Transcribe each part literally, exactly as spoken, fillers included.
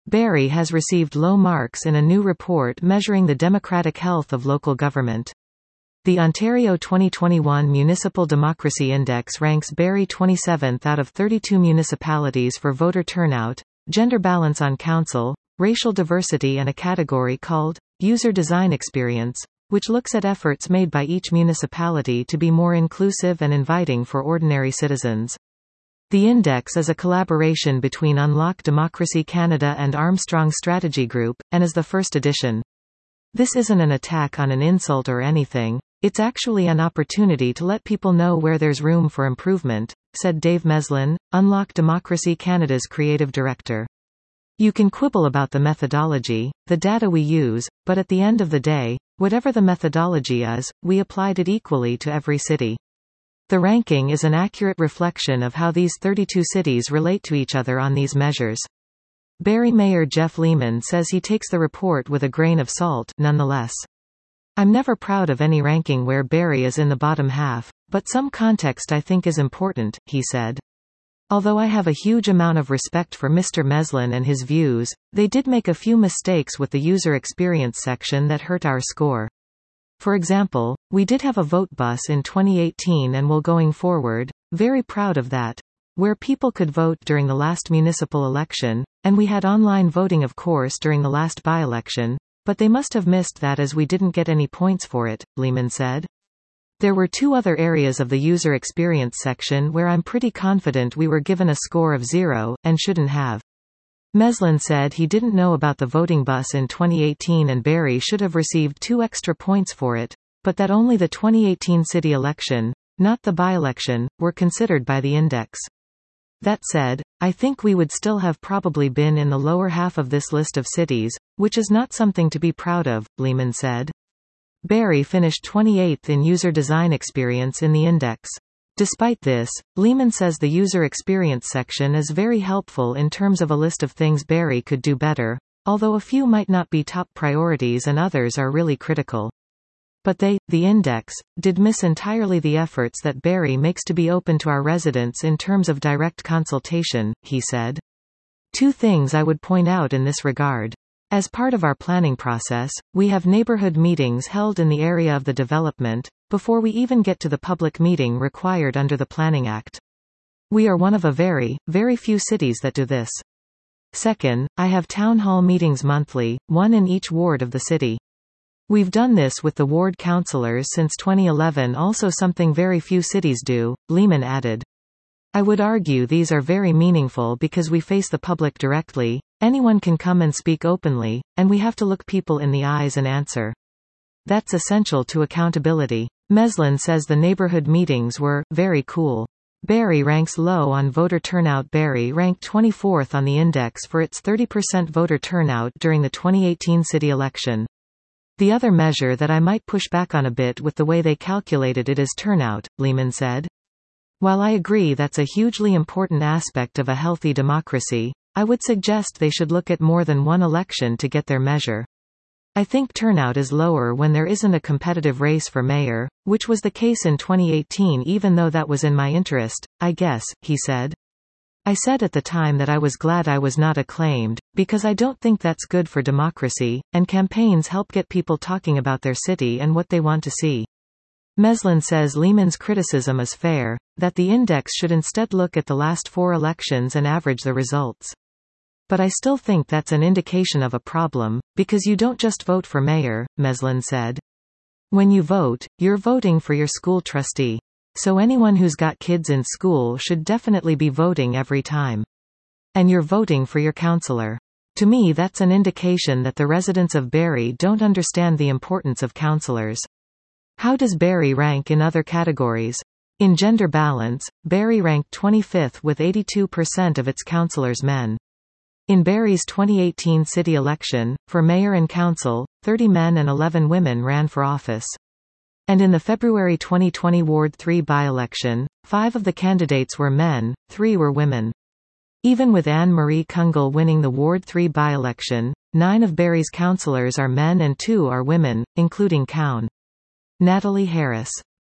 Barrie has received low marks in a new report measuring the democratic health of local government. The Ontario twenty twenty-one Municipal Democracy Index ranks Barrie twenty-seventh out of thirty-two municipalities for voter turnout, gender balance on council, racial diversity, and a category called User Design Experience, which looks at efforts made by each municipality to be more inclusive and inviting for ordinary citizens. The index is a collaboration between Unlock Democracy Canada and Armstrong Strategy Group, and is the first edition. This isn't an attack on an insult or anything, it's actually an opportunity to let people know where there's room for improvement, said Dave Meslin, Unlock Democracy Canada's creative director. You can quibble about the methodology, the data we use, but at the end of the day, whatever the methodology is, we applied it equally to every city. The ranking is an accurate reflection of how these thirty-two cities relate to each other on these measures. Barrie Mayor Jeff Lehman says he takes the report with a grain of salt, nonetheless. I'm never proud of any ranking where Barrie is in the bottom half, but some context I think is important, he said. Although I have a huge amount of respect for Mister Meslin and his views, they did make a few mistakes with the user experience section that hurt our score. For example, we did have a vote bus in twenty eighteen and will going forward, very proud of that, where people could vote during the last municipal election, and we had online voting of course during the last by-election, but they must have missed that as we didn't get any points for it, Lehman said. There were two other areas of the user experience section where I'm pretty confident we were given a score of zero, and shouldn't have. Meslin said he didn't know about the voting bus in twenty eighteen and Barrie should have received two extra points for it, but that only the twenty eighteen city election, not the by-election, were considered by the index. That said, I think we would still have probably been in the lower half of this list of cities, which is not something to be proud of, Lehman said. Barrie finished twenty-eighth in user design experience in the index. Despite this, Lehman says the user experience section is very helpful in terms of a list of things Barrie could do better, although a few might not be top priorities and others are really critical. But they, the index, did miss entirely the efforts that Barrie makes to be open to our residents in terms of direct consultation, he said. Two things I would point out in this regard. As part of our planning process, we have neighborhood meetings held in the area of the development, before we even get to the public meeting required under the Planning Act. We are one of a very, very few cities that do this. Second, I have town hall meetings monthly, one in each ward of the city. We've done this with the ward councillors since twenty eleven, also something very few cities do, Lehman added. I would argue these are very meaningful because we face the public directly, anyone can come and speak openly, and we have to look people in the eyes and answer. That's essential to accountability. Meslin says the neighborhood meetings were very cool. Barrie ranks low on voter turnout. Barrie ranked twenty-fourth on the index for its thirty percent voter turnout during the twenty eighteen city election. The other measure that I might push back on a bit with the way they calculated it is turnout, Lehman said. While I agree that's a hugely important aspect of a healthy democracy, I would suggest they should look at more than one election to get their measure. I think turnout is lower when there isn't a competitive race for mayor, which was the case in twenty eighteen, even though that was in my interest, I guess, he said. I said at the time that I was glad I was not acclaimed, because I don't think that's good for democracy, and campaigns help get people talking about their city and what they want to see. Meslin says Lehman's criticism is fair, that the index should instead look at the last four elections and average the results. But I still think that's an indication of a problem, because you don't just vote for mayor, Meslin said. When you vote, you're voting for your school trustee. So anyone who's got kids in school should definitely be voting every time. And you're voting for your counselor. To me, that's an indication that the residents of Barrie don't understand the importance of counselors. How does Barrie rank in other categories? In gender balance, Barrie ranked twenty-fifth with eighty-two percent of its councillors men. In Barrie's twenty eighteen city election, for mayor and council, thirty men and eleven women ran for office. And in the February twenty twenty Ward three by-election, five of the candidates were men, three were women. Even with Anne-Marie Kungel winning the Ward three by-election, nine of Barrie's councillors are men and two are women, including Cown. Natalie Harris.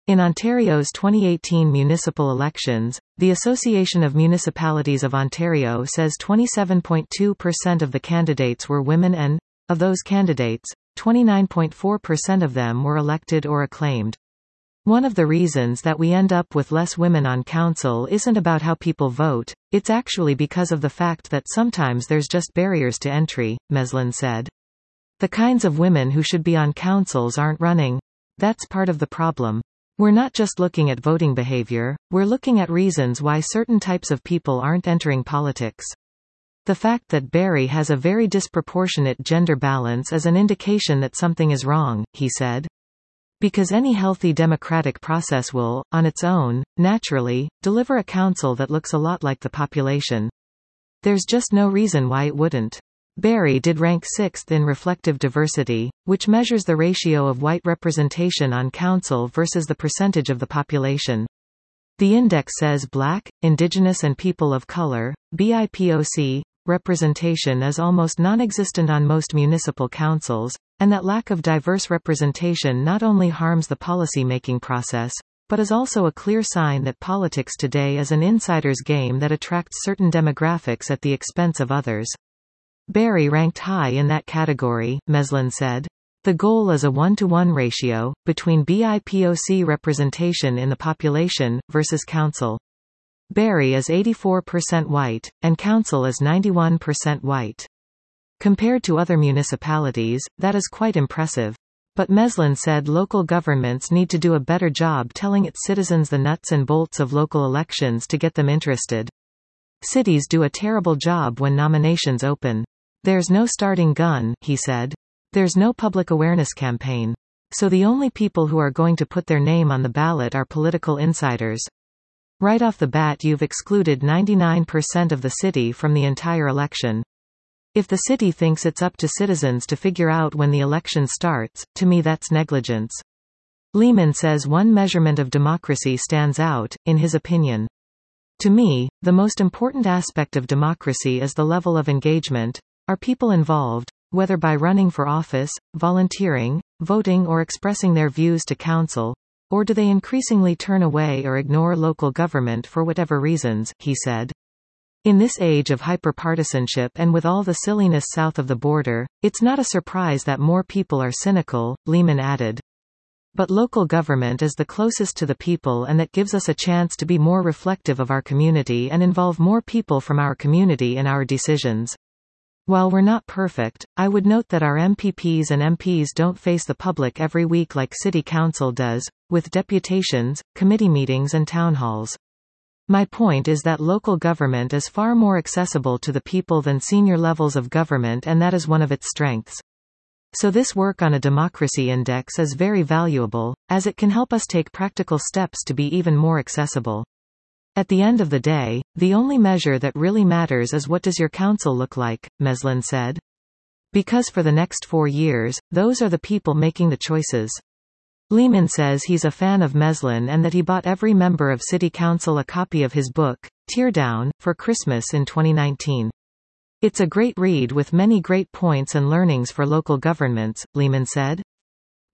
In Ontario's twenty eighteen municipal elections, the Association of Municipalities of Ontario says twenty-seven point two percent of the candidates were women and, of those candidates, twenty-nine point four percent of them were elected or acclaimed. One of the reasons that we end up with less women on council isn't about how people vote, it's actually because of the fact that sometimes there's just barriers to entry, Meslin said. The kinds of women who should be on councils aren't running. That's part of the problem. We're not just looking at voting behavior, we're looking at reasons why certain types of people aren't entering politics. The fact that Barrie has a very disproportionate gender balance is an indication that something is wrong, he said. Because any healthy democratic process will, on its own, naturally, deliver a council that looks a lot like the population. There's just no reason why it wouldn't. Barrie did rank sixth in reflective diversity, which measures the ratio of white representation on council versus the percentage of the population. The index says Black, Indigenous and People of Color, B I P O C, representation is almost non-existent on most municipal councils, and that lack of diverse representation not only harms the policy-making process, but is also a clear sign that politics today is an insider's game that attracts certain demographics at the expense of others. Barrie ranked high in that category, Meslin said. The goal is a one-to-one ratio, between B I P O C representation in the population, versus council. Barrie is eighty-four percent white, and council is ninety-one percent white. Compared to other municipalities, that is quite impressive. But Meslin said local governments need to do a better job telling its citizens the nuts and bolts of local elections to get them interested. Cities do a terrible job when nominations open. There's no starting gun, he said. There's no public awareness campaign. So the only people who are going to put their name on the ballot are political insiders. Right off the bat you've excluded ninety-nine percent of the city from the entire election. If the city thinks it's up to citizens to figure out when the election starts, to me that's negligence. Lehman says one measurement of democracy stands out, in his opinion. To me, the most important aspect of democracy is the level of engagement. Are people involved, whether by running for office, volunteering, voting or expressing their views to council, or do they increasingly turn away or ignore local government for whatever reasons, he said. In this age of hyperpartisanship and with all the silliness south of the border, it's not a surprise that more people are cynical, Lehman added. But local government is the closest to the people and that gives us a chance to be more reflective of our community and involve more people from our community in our decisions. While we're not perfect, I would note that our M P Ps and M Ps don't face the public every week like City Council does, with deputations, committee meetings and town halls. My point is that local government is far more accessible to the people than senior levels of government, and that is one of its strengths. So this work on a democracy index is very valuable, as it can help us take practical steps to be even more accessible. At the end of the day, the only measure that really matters is what does your council look like, Meslin said. Because for the next four years, those are the people making the choices. Lehman says he's a fan of Meslin and that he bought every member of City Council a copy of his book, Teardown, for Christmas in twenty nineteen. It's a great read with many great points and learnings for local governments, Lehman said.